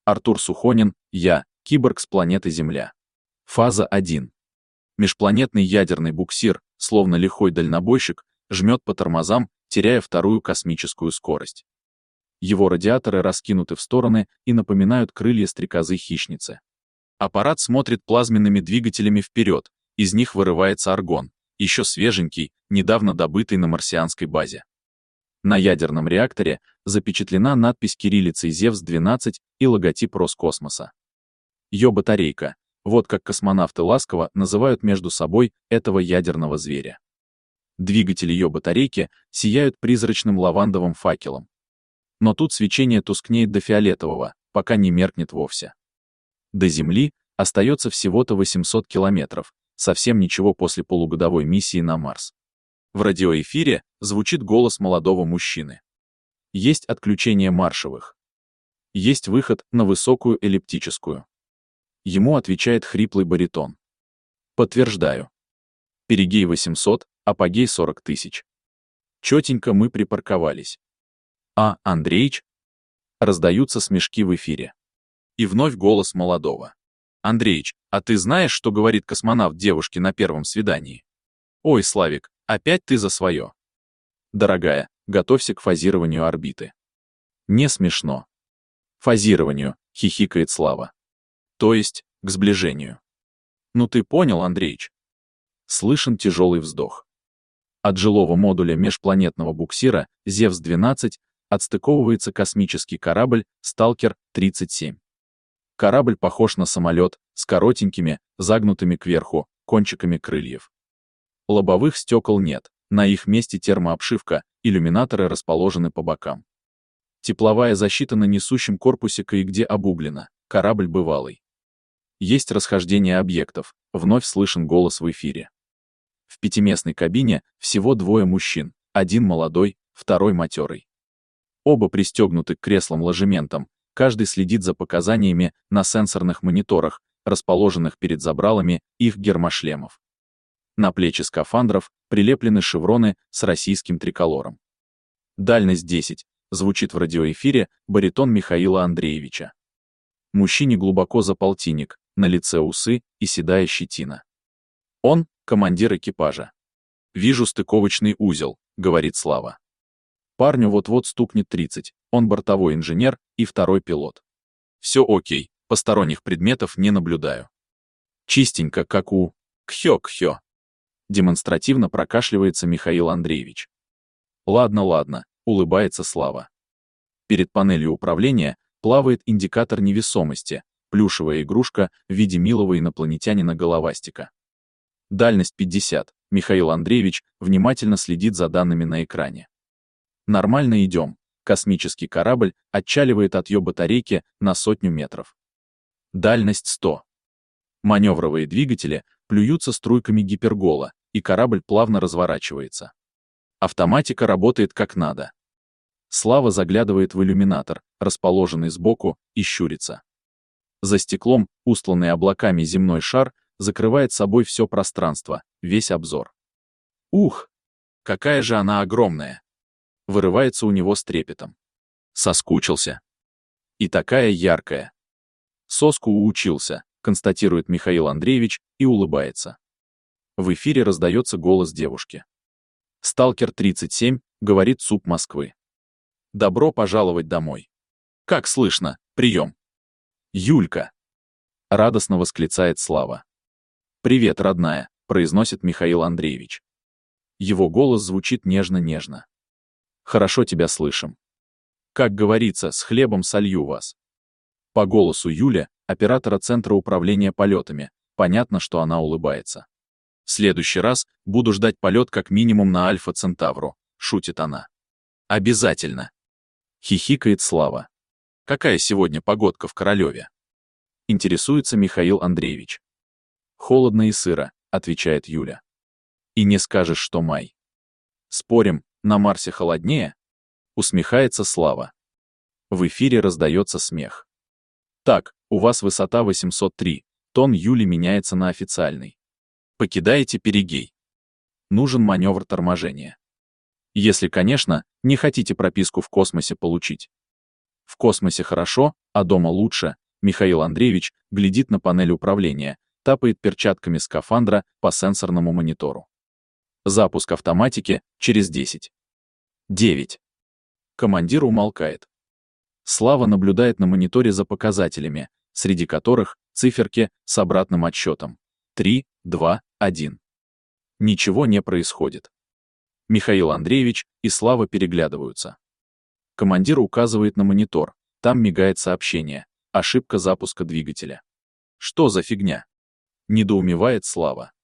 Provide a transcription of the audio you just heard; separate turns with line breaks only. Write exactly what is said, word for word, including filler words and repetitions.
Артур Сухонин, я, киборг с планеты Земля. Фаза один. Межпланетный ядерный буксир, словно лихой дальнобойщик, жмет по тормозам, теряя вторую космическую скорость. Его радиаторы раскинуты в стороны и напоминают крылья стрекозы-хищницы. Аппарат смотрит плазменными двигателями вперед, из них вырывается аргон, еще свеженький, недавно добытый на марсианской базе. На ядерном реакторе запечатлена надпись кириллицей Зевс двенадцать и логотип Роскосмоса. Йо-батарейка. Вот как космонавты ласково называют между собой этого ядерного зверя. Двигатели Йо-батарейки сияют призрачным лавандовым факелом. Но тут свечение тускнеет до фиолетового, пока не меркнет вовсе. До Земли остается всего-то восемьсот километров, совсем ничего после полугодовой миссии на Марс. В радиоэфире звучит голос молодого мужчины. Есть отключение маршевых. Есть выход на высокую эллиптическую. Ему отвечает хриплый баритон. Подтверждаю. Перигей восемьсот, апогей сорок тысяч. Чётенько мы припарковались. А, Андреич? Раздаются смешки в эфире. И вновь голос молодого. Андреич, а ты знаешь, что говорит космонавт девушке на первом свидании? Ой, Славик, опять ты за свое. Дорогая, готовься к фазированию орбиты. Не смешно. Фазированию, хихикает Слава. То есть, к сближению. Ну ты понял, Андреич? Слышен тяжелый вздох. От жилого модуля межпланетного буксира Зевс двенадцать отстыковывается космический корабль Сталкер тридцать семь. Корабль похож на самолет с коротенькими, загнутыми кверху, кончиками крыльев. Лобовых стекол нет, на их месте термообшивка, иллюминаторы расположены по бокам. Тепловая защита на несущем корпусе кое-где обуглена, корабль бывалый. Есть расхождение объектов, вновь слышен голос в эфире. В пятиместной кабине всего двое мужчин, один молодой, второй матерый. Оба пристегнуты к креслам-ложементам, каждый следит за показаниями на сенсорных мониторах, расположенных перед забралами их гермошлемов. На плечи скафандров прилеплены шевроны с российским триколором. Дальность десять, звучит в радиоэфире баритон Михаила Андреевича. Мужчине глубоко за полтинник, на лице усы и седая щетина. Он — командир экипажа. «Вижу стыковочный узел», — говорит Слава. Парню вот-вот стукнет тридцать, он бортовой инженер и второй пилот. Все окей, посторонних предметов не наблюдаю. Чистенько, как у... Кхё-кхё. Демонстративно прокашливается Михаил Андреевич. Ладно, ладно, улыбается Слава. Перед панелью управления плавает индикатор невесомости, плюшевая игрушка в виде милого инопланетянина-головастика. Дальность пятьдесят, Михаил Андреевич внимательно следит за данными на экране. Нормально идем, космический корабль отчаливает от Йо-батарейки на сотню метров. Дальность сто. Маневровые двигатели плюются струйками гипергола, и корабль плавно разворачивается. Автоматика работает как надо. Слава заглядывает в иллюминатор, расположенный сбоку, и щурится. За стеклом, устланный облаками земной шар, закрывает собой все пространство, весь обзор. Ух! Какая же она огромная! Вырывается у него с трепетом. Соскучился. И такая яркая. Соску уучился, констатирует Михаил Андреевич и улыбается. В эфире раздается голос девушки. «Сталкер тридцать семь», говорит СУП Москвы. «Добро пожаловать домой». «Как слышно, прием». «Юлька!» — радостно восклицает Слава. «Привет, родная», — произносит Михаил Андреевич. Его голос звучит нежно-нежно. «Хорошо тебя слышим. Как говорится, с хлебом солью вас». По голосу Юля, оператора Центра управления полетами, понятно, что она улыбается. «В следующий раз буду ждать полет как минимум на Альфа Центавру», — шутит она. «Обязательно», — хихикает Слава. «Какая сегодня погодка в Королеве?» — интересуется Михаил Андреевич. «Холодно и сыро», — отвечает Юля. «И не скажешь, что май». «Спорим, на Марсе холоднее?» — усмехается Слава. В эфире раздается смех. «Так, у вас высота восемьсот три, тон Юли меняется на официальный. Покидаете перигей. Нужен маневр торможения. Если, конечно, не хотите прописку в космосе получить». В космосе хорошо, а дома лучше. Михаил Андреевич глядит на панель управления, тапает перчатками скафандра по сенсорному монитору. Запуск автоматики через десять. девять. Командир умолкает. Слава наблюдает на мониторе за показателями, среди которых циферки с обратным отсчетом. три, два, один. Ничего не происходит. Михаил Андреевич и Слава переглядываются. Командир указывает на монитор. Там мигает сообщение. Ошибка запуска двигателя. Что за фигня? Недоумевает Слава.